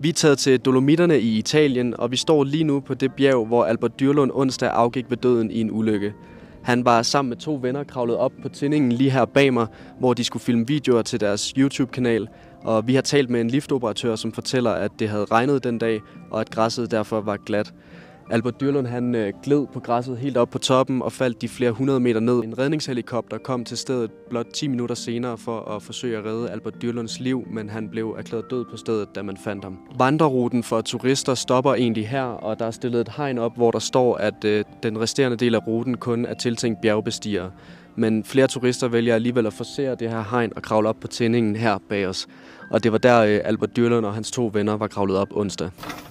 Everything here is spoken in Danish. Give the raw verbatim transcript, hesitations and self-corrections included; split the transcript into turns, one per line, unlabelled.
Vi er taget til Dolomitterne i Italien, og vi står lige nu på det bjerg, hvor Albert Dyrlund onsdag afgik ved døden i en ulykke. Han var sammen med to venner kravlet op på tindingen lige her bag mig, hvor de skulle filme videoer til deres YouTube-kanal. Og vi har talt med en liftoperatør, som fortæller, at det havde regnet den dag, og at græsset derfor var glat. Albert Dyrlund han øh, gled på græsset helt op på toppen og faldt de flere hundrede meter ned. En redningshelikopter kom til stedet blot ti minutter senere for at forsøge at redde Albert Dyrlunds liv, men han blev erklæret død på stedet, da man fandt ham. Vandreruten for turister stopper egentlig her, og der er stillet et hegn op, hvor der står, at øh, den resterende del af ruten kun er tiltænkt bjergbestigere. Men flere turister vælger alligevel at forsere det her hegn og kravle op på tindingen her bag os. Og det var der øh, Albert Dyrlund og hans to venner var kravlet op onsdag.